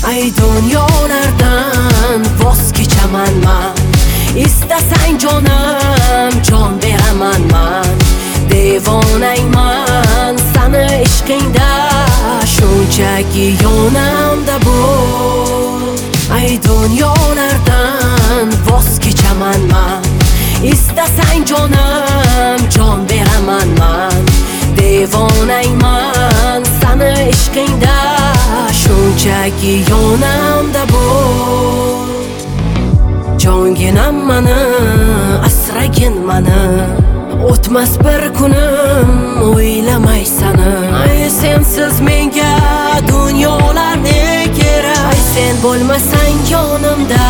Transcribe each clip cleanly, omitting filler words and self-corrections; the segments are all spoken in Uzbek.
Ay dunyolardan voz kechaman man. İstasang jonim, jon beraman man. Devonayman sani ishqingda, shunchaki yonimda bo'l. Ay dunyolardan voz kechaman man. İstasang jonim, jon beraman man. Devonayman sani ishqingda, shunchaki yonimda bo'l. Jonginam mani, asragin mani. O'tmas bir kunim o'ylamay sani. Ay sensiz menga dunyolar ne kerak? Ay sen bo'lmasang yonimda,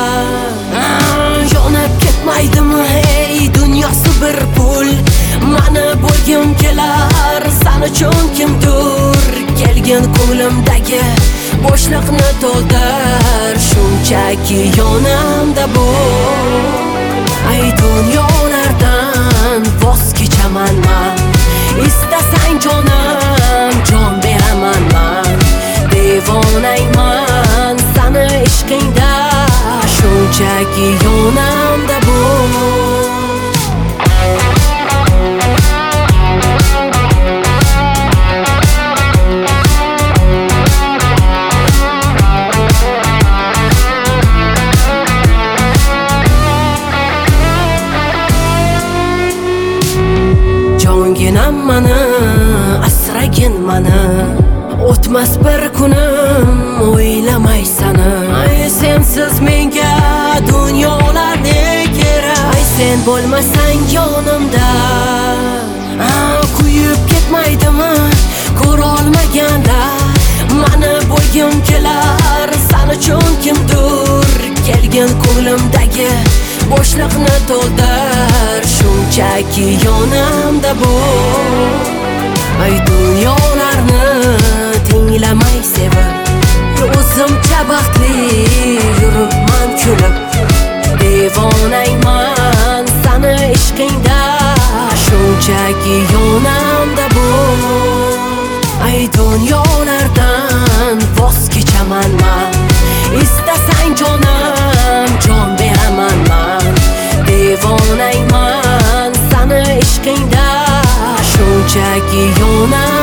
yonib ketmaydimi ey dunyosi bir pul. Mani bo'lgim kelar san uchun kimdir. Kelgin ko'nglimdagi bo'shliqni to'ldir, shunchaki yonimda bo'l. Ay dunyolardan voz kechaman man. İstasang jonim, jon beraman man. Devonayman sani ishqingda, shunchaki yonimda bo'l. Jonginam mani, asragin mani. O'tmas bir kunim o'ylamay sani. Ay sensiz menga dunyolar ne kerak? Ay sen bo'lmasang yonimda, kuyib ketmaydimi ko'rolmaganlar? Mani bo'lgim kelar san uchun kimdir. Kelgin ko'nglimdagi bo'shliqni to'ldir, shunchaki yonimda bo'l. Ay dunyolarni tinglamay sevib, o'zimcha baxtli yuribman kulib. Devonayman sani ishqingda, shunchaki yonimda bo'l. Ay dunyolardan voz kechaman man. İstasang jonim, jon beraman man. Devonayman sani ishqingda, shunchaki yonimda